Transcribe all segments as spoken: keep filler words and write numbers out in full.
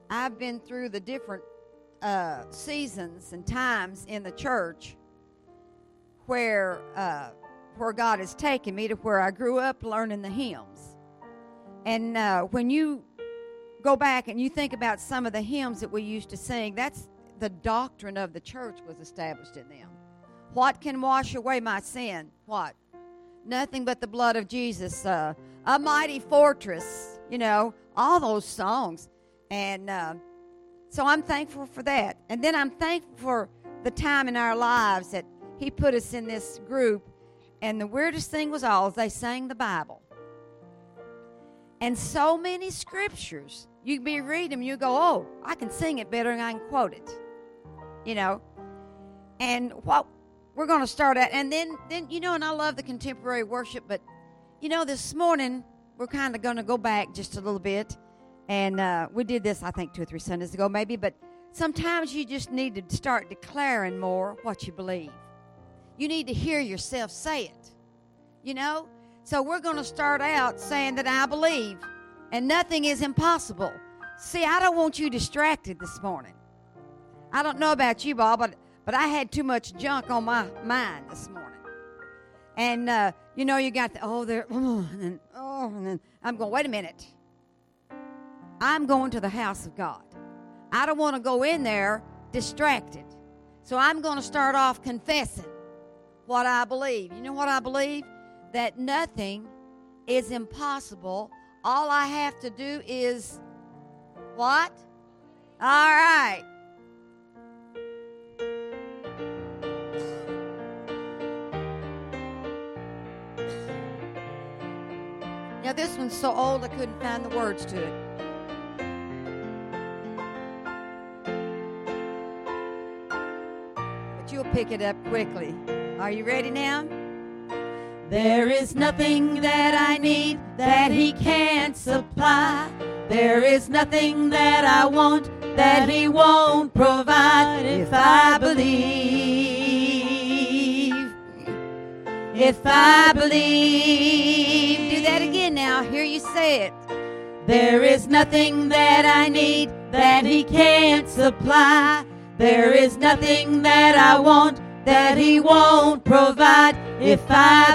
I've been through the different uh, seasons and times in the church where uh, where God has taken me to where I grew up learning the hymns. And uh, when you go back and you think about some of the hymns that we used to sing, that's the doctrine of the church was established in them. What can wash away my sin? What? Nothing but the blood of Jesus. Uh, a mighty fortress, you know, all those songs. And uh, so I'm thankful for that. And then I'm thankful for the time in our lives that he put us in this group. And the weirdest thing was all, they sang the Bible. And so many scriptures. You be reading them, you go, oh, I can sing it better than I can quote it. You know. And what we're going to start at, and then, then, you know, and I love the contemporary worship, but, you know, this morning, we're kind of going to go back just a little bit. And uh, we did this, I think, two or three Sundays ago, maybe. But sometimes you just need to start declaring more what you believe. You need to hear yourself say it, you know. So we're going to start out saying that I believe, and nothing is impossible. See, I don't want you distracted this morning. I don't know about you, Bob, but, but I had too much junk on my mind this morning. And, uh, you know, you got the, oh, there, oh, and then, oh, and then I'm going, wait a minute. I'm going to the house of God. I don't want to go in there distracted. So I'm going to start off confessing what I believe. You know what I believe? That nothing is impossible. All I have to do is what? All right. Now this one's so old I couldn't find the words to it. You'll pick it up quickly. Are you ready now? There is nothing that I need that he can't supply. There is nothing that I want that he won't provide. If I believe, if I believe. Do that again now. Hear you say it. There is nothing that I need that he can't supply. There is nothing that I want that he won't provide. If I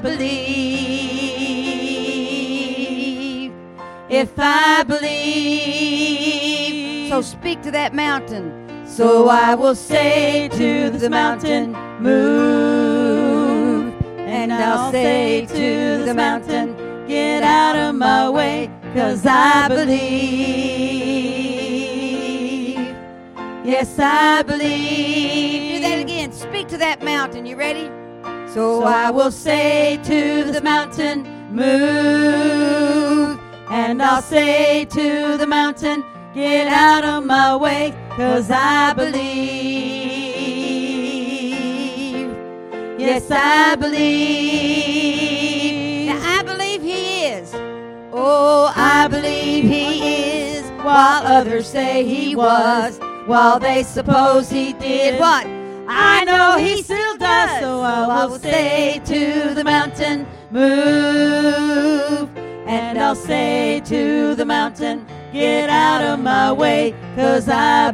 believe, if I believe. So speak to that mountain. So I will say to the mountain, move. And I'll say to the mountain, get out of my way, 'cause I believe. Yes, I believe. Do that again. Speak to that mountain. You ready? So, so I will say to the mountain, move. And I'll say to the mountain, get out of my way, 'cause I believe. Yes, I believe. Now, I believe he is. Oh, I believe he is, while others say he was. While they suppose he did what? I know he still does. So I will say to the mountain, move. And I'll say to the mountain, get out of my way, 'cause I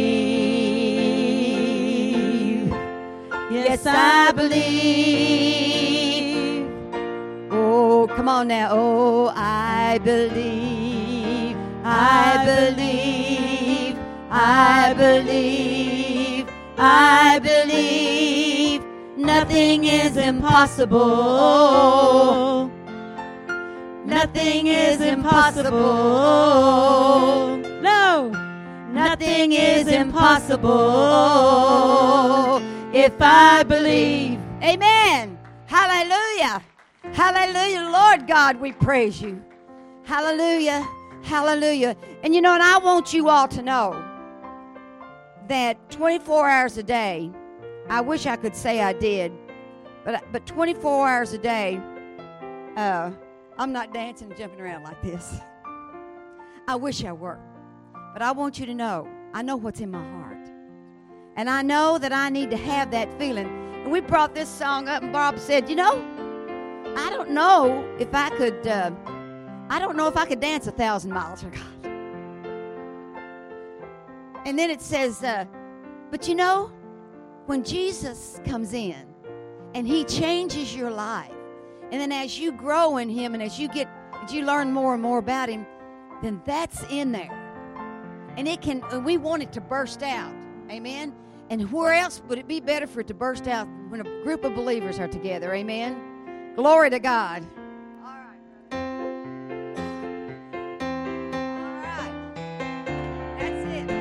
believe. Yes, I believe. Oh, come on now. Oh, I believe. I believe. I believe, I believe, nothing is impossible. Nothing is impossible. No, nothing is impossible if I believe. Amen. Hallelujah. Hallelujah. Lord God, we praise you. Hallelujah. Hallelujah. And you know, and I want you all to know that twenty-four hours a day, I wish I could say I did, but but twenty-four hours a day, uh, I'm not dancing and jumping around like this. I wish I were. But I want you to know, I know what's in my heart. And I know that I need to have that feeling. And we brought this song up, and Bob said, you know, I don't know if I could, uh, I don't know if I could dance a thousand miles for God. And then it says, uh, but you know, when Jesus comes in and he changes your life, and then as you grow in him and as you get, as you learn more and more about him, then that's in there. And it can, and we want it to burst out. Amen? And where else would it be better for it to burst out when a group of believers are together? Amen? Glory to God. All right. All right. That's it.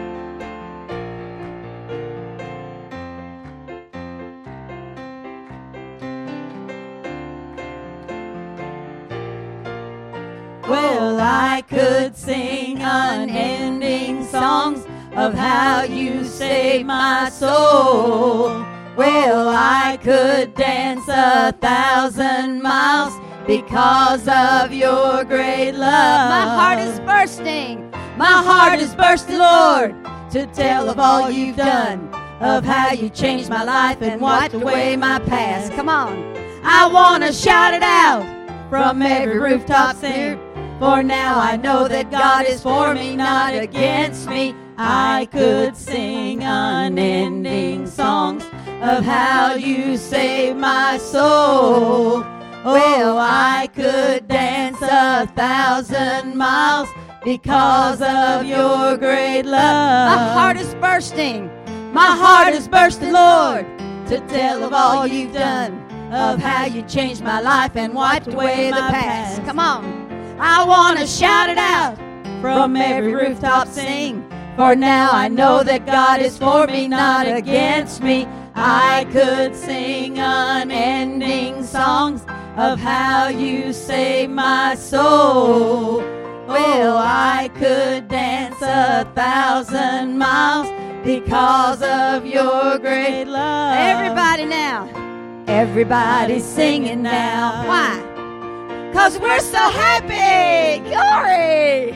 Well, I could sing unending songs of how you saved my soul. Well, I could dance a thousand miles because of your great love. My heart is bursting. My heart is bursting, Lord, to tell of all you've done, of how you changed my life and wiped away my past. Come on. I want to shout it out from every rooftop, sing. For now I know that God is for me, not against me. I could sing unending songs of how you saved my soul. Well, I could dance a thousand miles because of your great love. My heart is bursting. My heart is bursting, Lord, to tell of all you've done, of how you changed my life and wiped away the past. Come on. I want to shout it out from every rooftop, sing. For now I know that God is for me, not against me. I could sing unending songs of how you saved my soul. Well, I could dance a thousand miles because of your great love. Everybody now. Everybody's singing now. Why? Because we're so happy. Glory.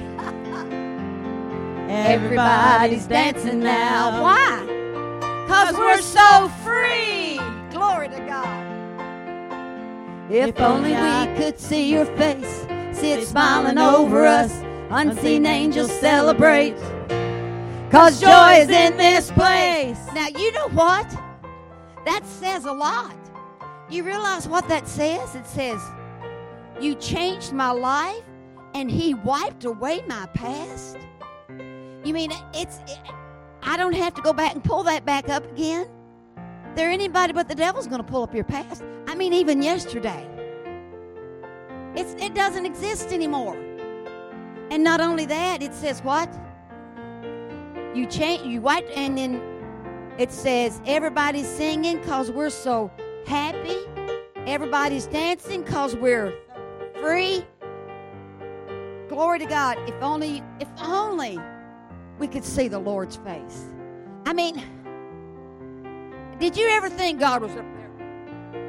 Everybody's dancing now. Why? Because we're so free. Glory to God. If only we could see your face, see it smiling over us. Unseen angels celebrate, because joy is in this place. Now, you know what? That says a lot. You realize what that says? It says, you changed my life and he wiped away my past. You mean it's it, I don't have to go back and pull that back up again? There anybody but the devil's going to pull up your past. I mean, even yesterday. It's it doesn't exist anymore. And not only that, it says what? You change you wiped, and then it says everybody's singing because we're so happy. Everybody's dancing because we're free. Glory to God. If only, if only we could see the Lord's face. I mean, did you ever think God was up there?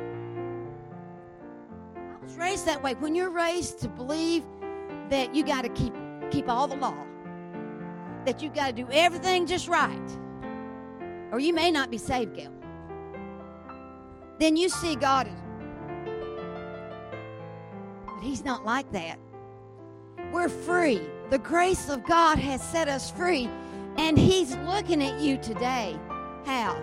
I was raised that way. When you're raised to believe that you got to keep keep all the law, that you got to do everything just right, or you may not be saved, Gail, then you see God as, but he's not like that. We're free. The grace of God has set us free, and he's looking at you today. How?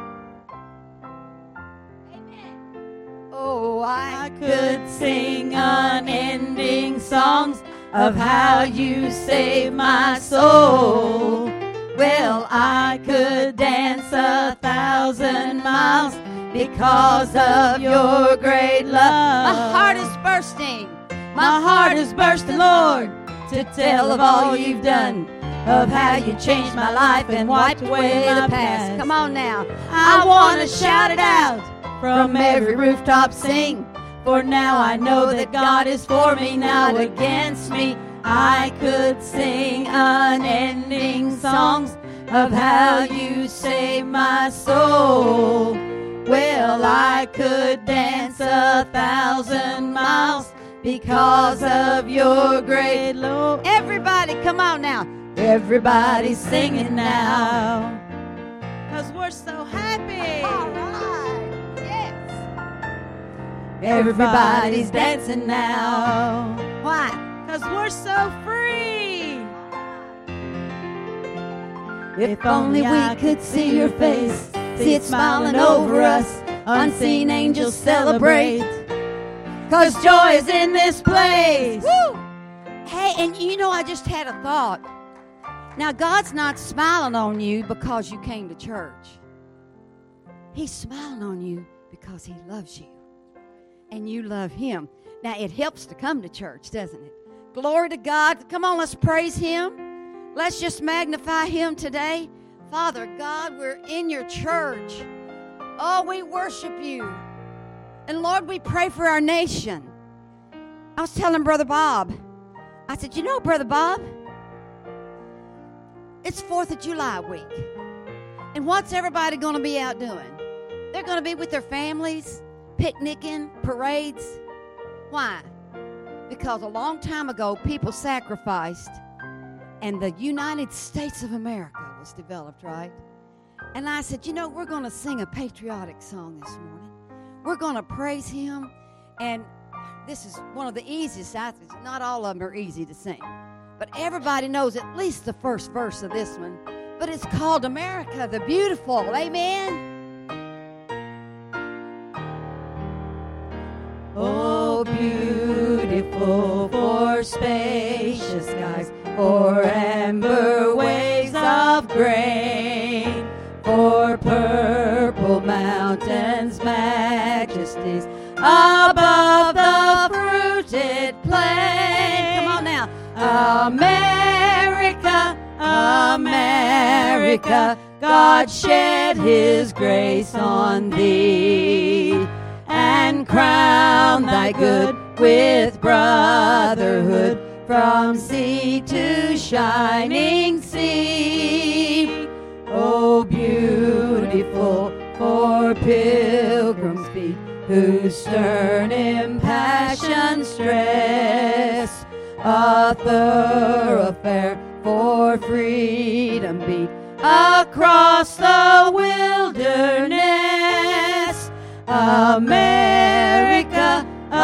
Amen. Oh, I, I could sing unending songs of how you saved my soul. Well, I could dance a thousand miles because of your great love. My heart is bursting. My heart is bursting, Lord, to tell of all you've done, of how you changed my life and wiped away the past. Come on now. I want to shout it out from every rooftop, sing. For now I know that God is for me, not against me. I could sing unending songs of how you saved my soul. Well, I could dance a thousand miles because of your great love. Everybody, come on now. Everybody's singing now, because we're so happy. All right. Yes. Everybody's dancing now. Why? Because we're so free. If only we could see your face, see it smiling over us. Unseen angels celebrate, 'cause joy is in this place. Woo! Hey, and you know, I just had a thought. Now, God's not smiling on you because you came to church. He's smiling on you because He loves you. And you love Him. Now, it helps to come to church, doesn't it? Glory to God. Come on, let's praise Him. Let's just magnify Him today. Father God, we're in your church. Oh, we worship you. And Lord, we pray for our nation. I was telling Brother Bob, I said, you know, Brother Bob, it's fourth of July week. And what's everybody going to be out doing? They're going to be with their families, picnicking, parades. Why? Because a long time ago, people sacrificed, and the United States of America was developed, right? And I said, you know, we're going to sing a patriotic song this morning. We're going to praise Him. And this is one of the easiest. Not all of them are easy to sing. But everybody knows at least the first verse of this one. But it's called America the Beautiful. Amen? Oh, beautiful for spacious skies, for amber waves of grain, for purple mountains, majesties above the fruited plain. Come on now. America, America, God shed His grace on thee, and crown thy good with brotherhood from sea to shining sea. Oh, beautiful for pilgrims' feet, whose stern impassioned stress a thoroughfare for freedom beat across the wilderness. America,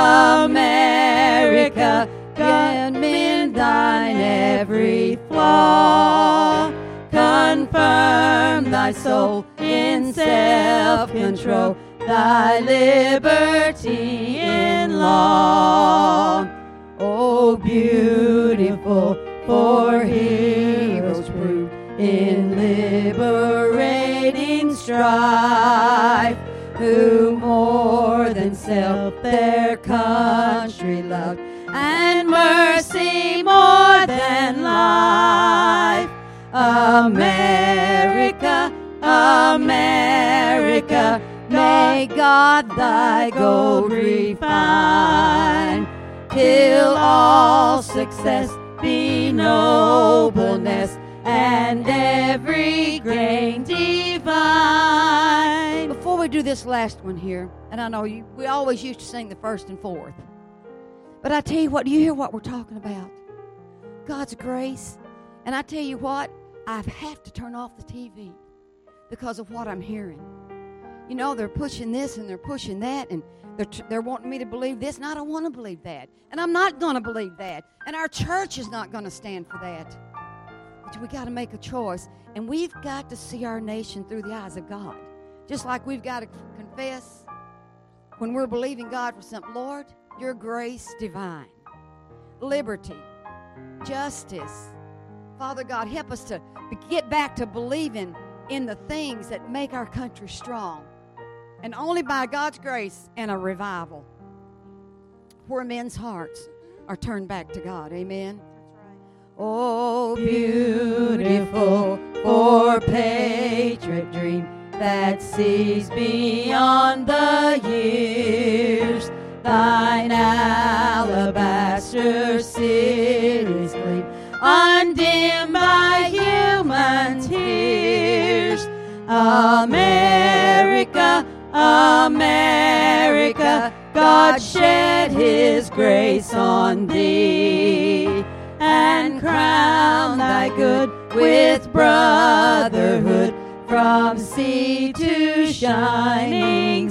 America, God mend thine every flaw. Confirm thy soul in self-control, thy liberty in law. Oh, beautiful for heroes proved in liberating strife, who more than self their country loved, and mercy more than life. America, America, may God thy gold refine, till all success be nobleness, and every grain divine. Before we do this last one here, and I know you, we always used to sing the first and fourth, but I tell you what, do you hear what we're talking about? God's grace. And I tell you what, I have to turn off the T V because of what I'm hearing. You know, they're pushing this and they're pushing that, and they're, they're wanting me to believe this, and I don't want to believe that. And I'm not going to believe that. And our church is not going to stand for that. But we got to make a choice, and we've got to see our nation through the eyes of God. Just like we've got to confess when we're believing God for something. Lord, your grace divine, liberty, justice. Father God, help us to get back to believing in the things that make our country strong. And only by God's grace and a revival where men's hearts are turned back to God. Amen. Oh, beautiful for patriot dream that sees beyond the years, thine alabaster cities gleam, undimmed by human tears. America, America, God shed His grace on thee, and crown thy good with brotherhood from sea to shining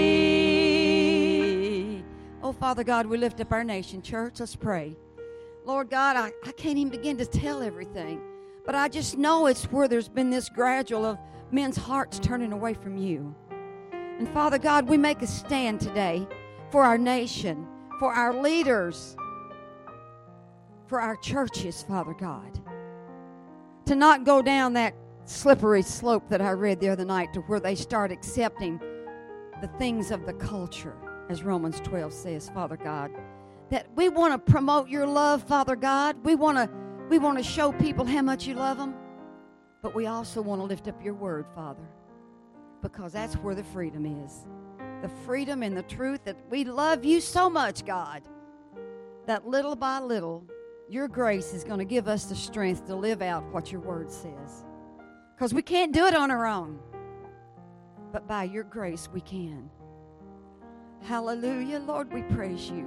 sea. Oh, Father God, we lift up our nation. Church, let's pray. Lord God, I, I can't even begin to tell everything. But I just know it's where there's been this gradual of men's hearts turning away from you. And Father God, we make a stand today for our nation, for our leaders, for our churches, Father God, to not go down that slippery slope that I read the other night to where they start accepting the things of the culture, as Romans twelve says, Father God. That we want to promote your love, Father God. We want to we want to show people how much you love them, but we also want to lift up your word, Father, because that's where the freedom is. The freedom and the truth that we love you so much, God, that little by little, your grace is going to give us the strength to live out what your word says. Because we can't do it on our own, but by your grace we can. Hallelujah, Lord, we praise you.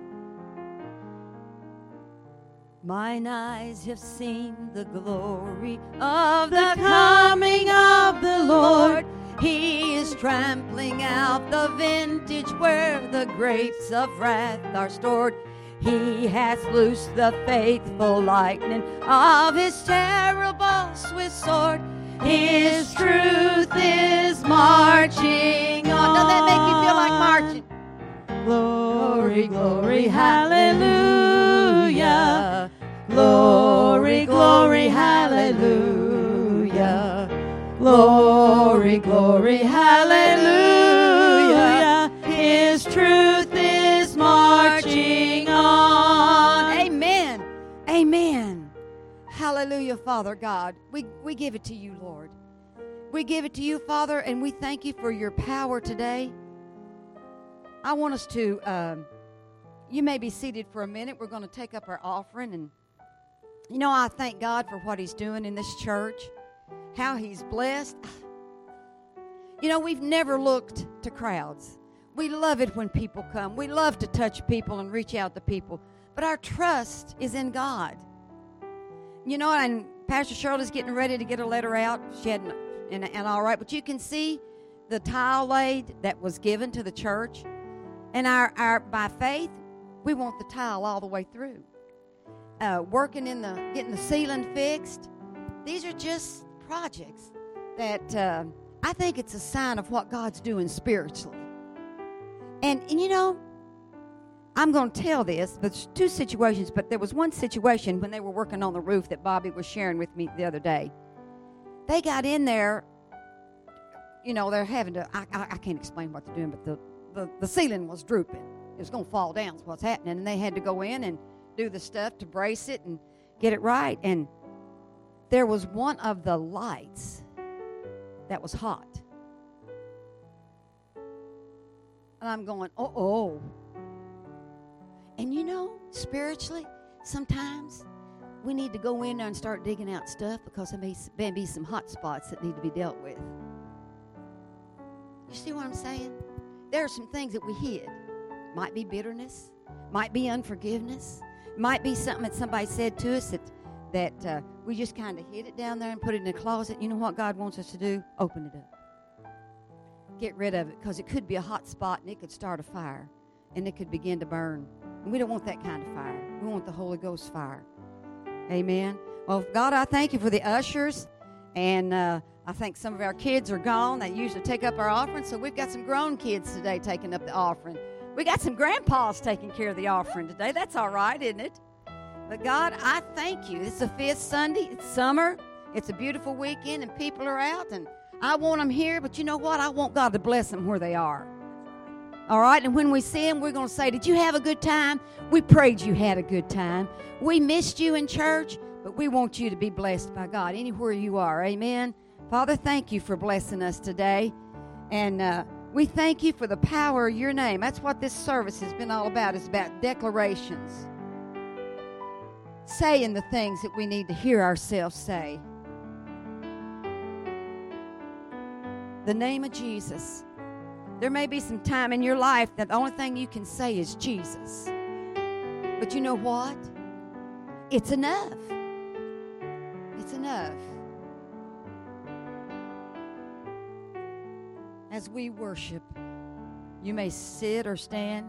Mine eyes have seen the glory of the coming of the Lord. He is trampling out the vintage where the grapes of wrath are stored. He hath loosed the faithful lightning of his terrible swift sword. His truth is marching on. Doesn't that make you feel like marching? Glory, glory, hallelujah. Glory, glory, hallelujah. Glory, glory, hallelujah. His truth is marching on. Amen. Amen. Hallelujah, Father God. We, we give it to you, Lord. We give it to you, Father, and we thank you for your power today. I want us to, um, you may be seated for a minute. We're going to take up our offering. And, you know, I thank God for what he's doing in this church, how he's blessed. You know, we've never looked to crowds. We love it when people come. We love to touch people and reach out to people. But our trust is in God. You know, and Pastor Shirley's getting ready to get a letter out. She hadn't, and, and all right. But you can see the tile laid that was given to the church. And our, our by faith, we want the tile all the way through. Uh, working in the, getting the ceiling fixed. These are just projects that uh, I think it's a sign of what God's doing spiritually. And, and you know, I'm going to tell this. There's two situations, but there was one situation when they were working on the roof that Bobby was sharing with me the other day. They got in there, you know, they're having to, I, I, I can't explain what they're doing, but the, the, the ceiling was drooping. It was going to fall down is what's happening. And they had to go in and do the stuff to brace it and get it right. And there was one of the lights that was hot. And I'm going, uh-oh. And you know, spiritually, sometimes we need to go in there and start digging out stuff because there may, may be some hot spots that need to be dealt with. You see what I'm saying? There are some things that we hid. Might be bitterness. Might be unforgiveness. Might be something that somebody said to us that, that uh, we just kind of hid it down there and put it in a closet. You know what God wants us to do? Open it up. Get rid of it because it could be a hot spot and it could start a fire and it could begin to burn. And we don't want that kind of fire. We want the Holy Ghost fire. Amen. Well, God, I thank you for the ushers. And uh, I think some of our kids are gone. They usually take up our offering. So we've got some grown kids today taking up the offering. We got some grandpas taking care of the offering today. That's all right, isn't it? But God, I thank you. It's the fifth Sunday. It's summer. It's a beautiful weekend, and people are out. And I want them here, but you know what? I want God to bless them where they are. All right? And when we see them, we're going to say, did you have a good time? We prayed you had a good time. We missed you in church, but we want you to be blessed by God anywhere you are. Amen? Father, thank you for blessing us today. And uh, we thank you for the power of your name. That's what this service has been all about. It's about declarations. Saying the things that we need to hear ourselves say. The name of Jesus. There may be some time in your life that the only thing you can say is Jesus. But you know what? It's enough. It's enough. As we worship, you may sit or stand.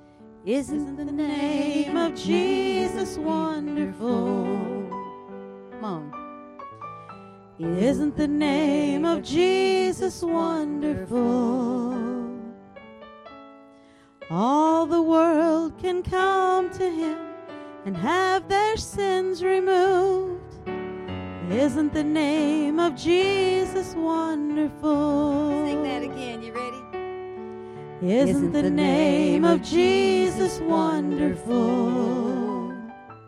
Isn't the name of Jesus wonderful? Come on. Isn't the name of Jesus wonderful? All the world can come to him and have their sins removed. Isn't the name of Jesus wonderful? Sing that again. You ready? Isn't the name of Jesus wonderful?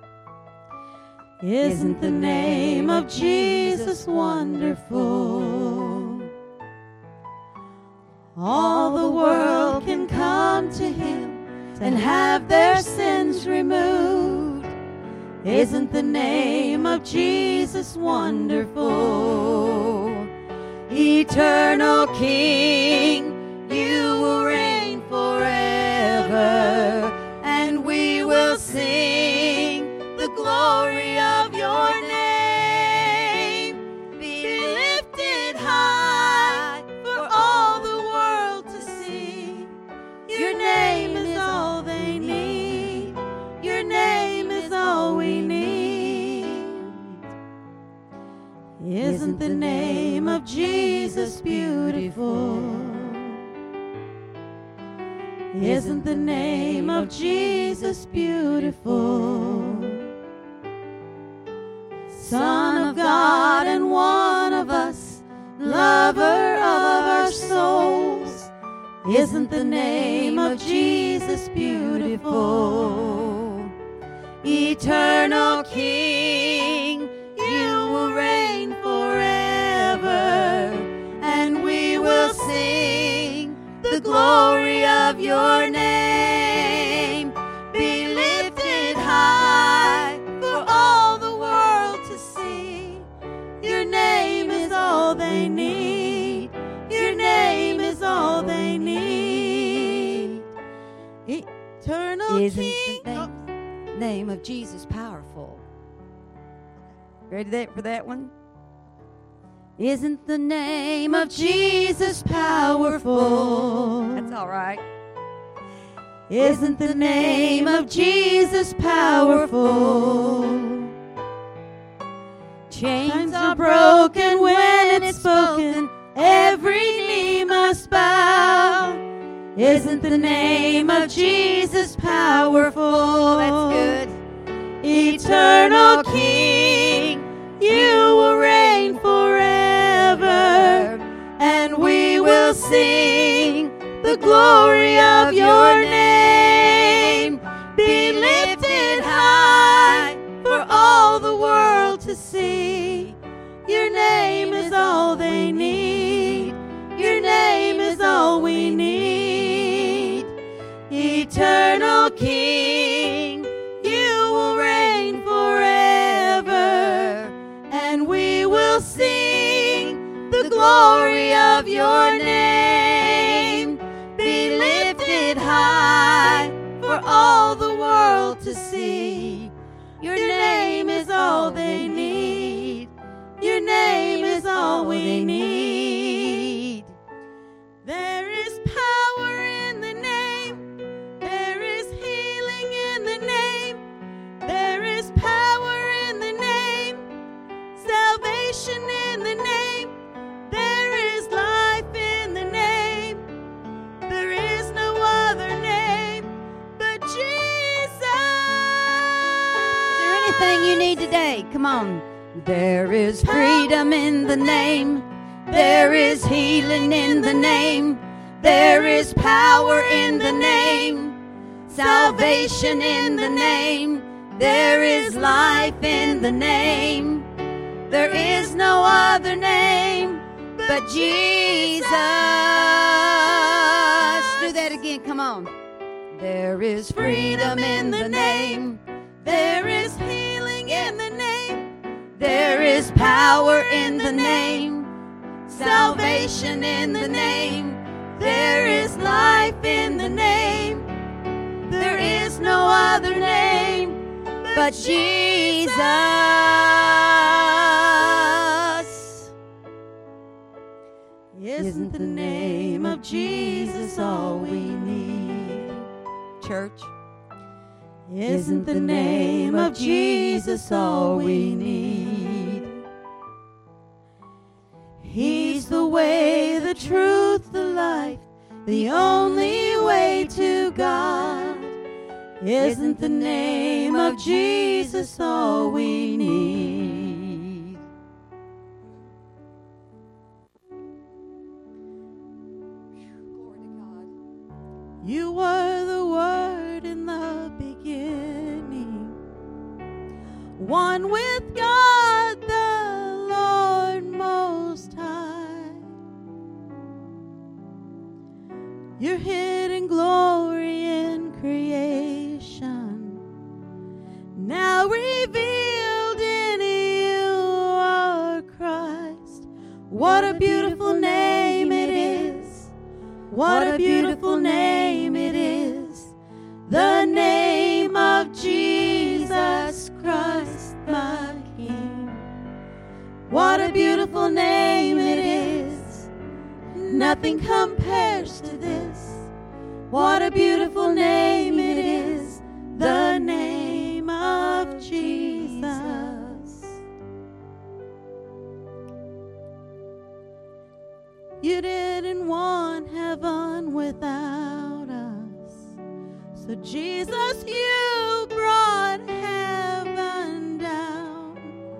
Isn't the name of Jesus wonderful? All the world can come to him and have their sins removed. Isn't the name of Jesus wonderful? Eternal King, you will reign forever, and we will sing the glory of your name. Be lifted high for all the world to see. Your name is all they need. Your name is all we need. Isn't the name of Jesus beautiful? Isn't the name of Jesus beautiful? Son of God and one of us, lover of our souls. Isn't the name of Jesus beautiful? Eternal King, you will reign forever, and we will sing the glory of your name. Be lifted high for all the world to see. Your name is all they need. Your name is all they need. Eternal Isn't King. the name, name of Jesus powerful? Ready that for that one? Isn't the name of Jesus powerful? That's all right. Isn't the name of Jesus powerful? Chains are broken when it's spoken. Every knee must bow. Isn't the name of Jesus powerful? That's good. Eternal King, you will reign forever, and we will sing the glory of your name. Be lifted high for all the world to see. Your name is all they need. Your name is all we need. Eternal King, you will reign forever, and we will sing the glory of your name. Be lifted high for all the world to see. Your name is all they need. Your name is all we need. There is power in the name. There is healing in the name. There is power in the name. Salvation in the name. There is life in the name. There is no other name but Jesus. Is there anything you need today? Come on. There is freedom in the name. There is healing in the name. There is power in the name. Salvation in the name. There is life in the name. There is no other name but Jesus. Do that again. Come on. There is freedom in the name. There is healing in the name. There is power in the name. Salvation in the name. There is life in the name. There is no other name but Jesus. Isn't the name of Jesus all we need? Church. Isn't the name of Jesus all we need? way, the truth, the life, the only way to God. Isn't the name of Jesus all we need? Glory to God. You were the Word in the beginning, one with God the Lord Most High. Your hidden glory in creation, now revealed in you are Christ. What a beautiful name it is. What a beautiful name it is. The name of Jesus Christ, my King. What a beautiful name it is. Nothing compares to this. What a beautiful name it is. The name of Jesus. You didn't want heaven without us, so Jesus, you brought heaven down.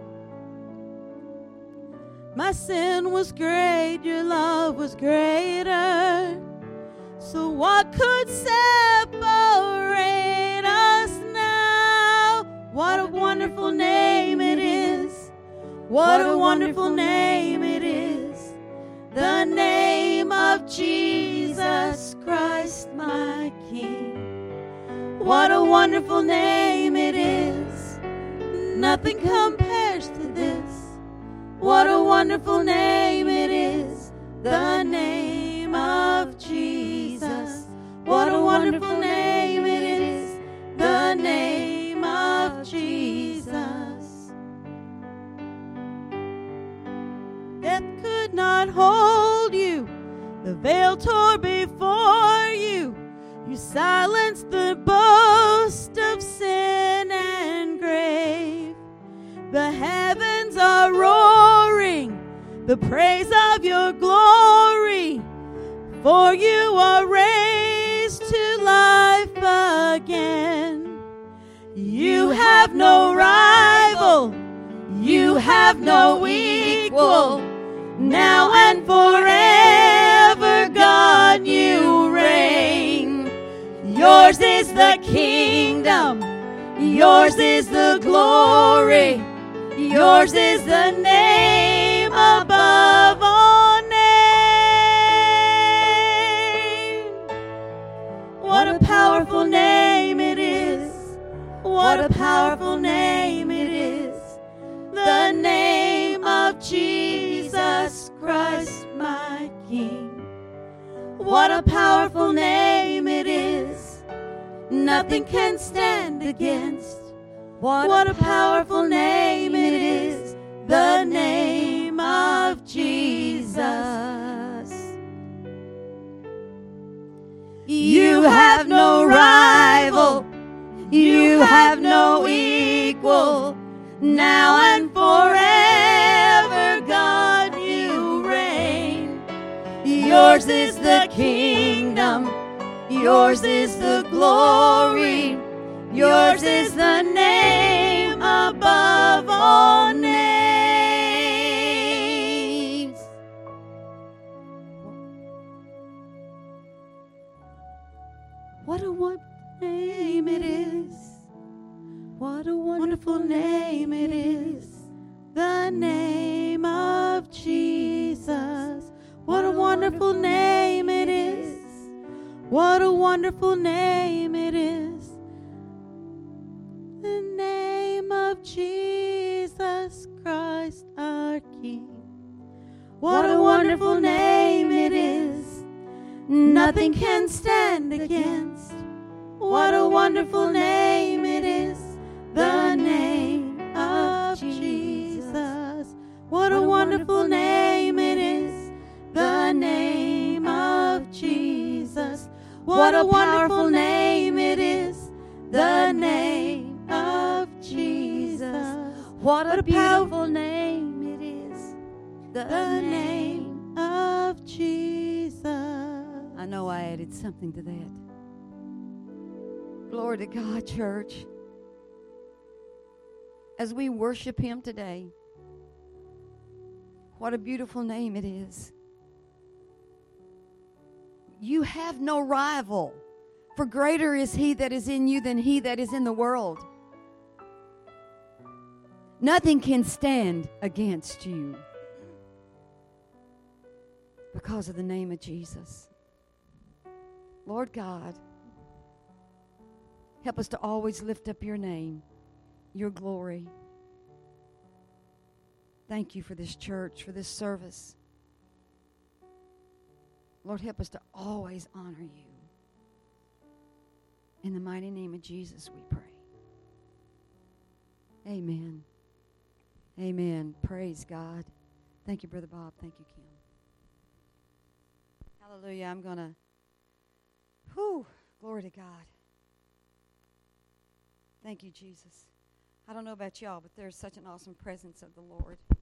My sin was great, your love was greater. So what could separate us now? What a wonderful name it is. What a wonderful name it is. The name of Jesus Christ, my King. What a wonderful name it is. Nothing compares to this. What a wonderful name it is. The name of Jesus. What a wonderful name it is. The name of Jesus. Death could not hold you. The veil tore before you. You silenced the boast of sin and grave. The heavens are roaring the praise of your glory. For you are raised to life again. You have no rival. You have no equal. Now and forever, God, you reign. Yours is the kingdom. Yours is the glory. Yours is the name above all names. What a powerful name it is. What a powerful name it is. The name of Jesus Christ, my King. What a powerful name it is. Nothing can stand against. What, what a powerful name it is. The name of Jesus. You have no rival. You have no equal. Now and forever, God, you reign. Yours is the kingdom. Yours is the glory. Yours is the name above all names. What a wonderful name it is. What a wonderful name it is. The name of Jesus. What a wonderful name it is. What a wonderful name it is. The name of Jesus Christ our King. What a wonderful name it is. Nothing can stand against. What a wonderful name it is. The name of Jesus. What a wonderful name it is. The name of Jesus. What a wonderful name it is. The name of Jesus. What a beautiful name it is. The name of of Jesus. I know I added something to that. Glory to God, church. As we worship Him today, what a beautiful name it is. You have no rival, for greater is He that is in you than he that is in the world. Nothing can stand against you because of the name of Jesus. Lord God, help us to always lift up your name, your glory. Thank you for this church, for this service. Lord, help us to always honor you. In the mighty name of Jesus, we pray. Amen. Amen. Praise God. Thank you, Brother Bob. Thank you, Kim. Hallelujah. I'm going to, whew, glory to God. Thank you, Jesus. I don't know about y'all, but there's such an awesome presence of the Lord.